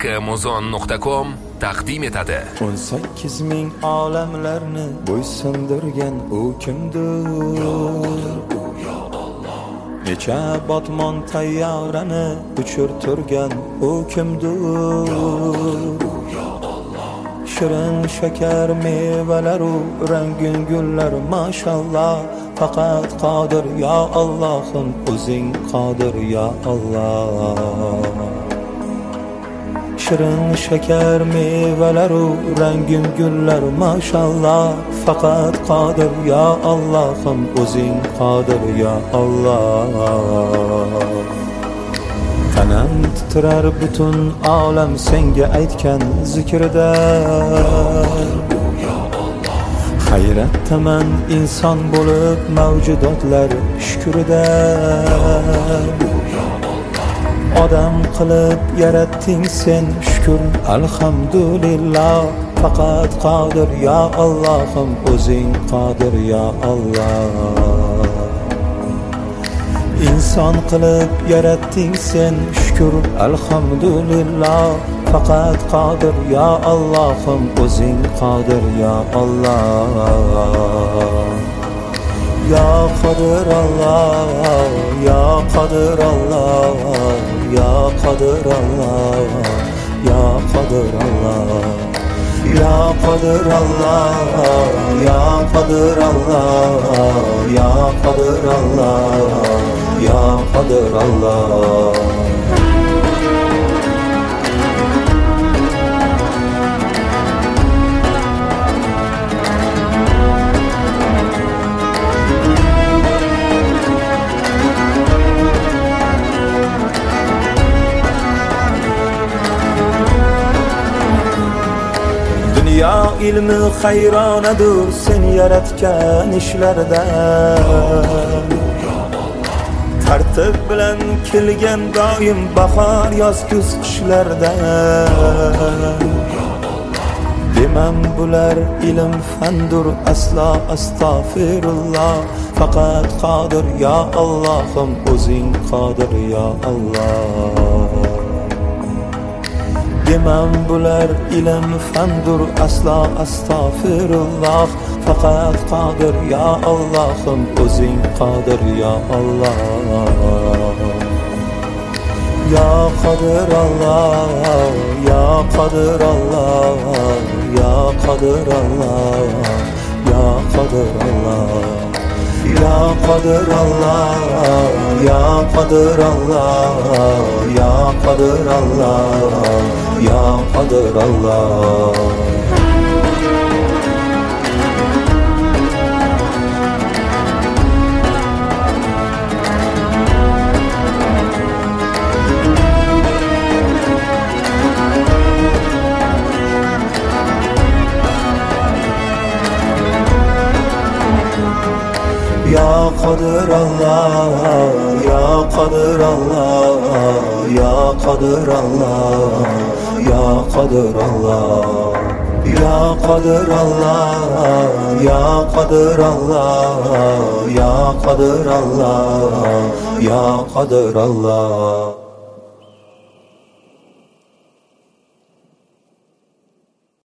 haqqimuzon.com taqdim etadi. 18 ming olamlarni bo'ysundirgan u kimdir? Necha botmon tayyorani uchirtirgan u kimdir? Shirin shakar mevalaru rangin gullar mashallah, faqat qodir ya Allohim, o'zing qodir ya Allah. Shirin shakar mevalaru rangin gullar mashallah, faqat qodir ya Allohim, o'zing qodir ya Allah. Tanam titrar butun olam senga aytgan zikrda, hayratdaman inson bo'lib mavjudotlar shukrida. Odam qilib yaratding sen, shukr alhamdulillah, faqat qodir ya Allohim, o'zing qodir ya Allah. İnson qilib yaratding sen, shukr alhamdulillah, faqat qodir ya Allohim, o'zing qodir ya Allah. Ya qodir Allah, ya qodir Allah, ya qodir Allah, ya qodir Allah, ya qodir Allah, ya qodir Allah, ya qodir Allah, ya qodir Allah. Dünya ilmi hayronadur sen yaratgan ishlardan. Tartib bilan kelgan doim bahor yoz kuz qishlardan. Demam bular ilm fandur aslo astag'firulloh, faqat qodir ya Allohim, o'zing qodir ya Allah. Demam bular ilm fandur aslo astag'firulloh, faqat qodir ya Allohim, o'zing qodir ya Allah. Ya qodir Allah, ya qodir Allah, ya qodir Allah, ya qodir Allah, ya qodir Allah, ya qodir Allah, ya qodir Allah, ya qodir Allah. Ya Qadir Allah, Ya Qadir Allah, Ya Qadir Allah, Ya Qadir Allah, Ya Qadir Allah, Ya Qadir Allah, Ya Qadir Allah, Ya Qadir Allah.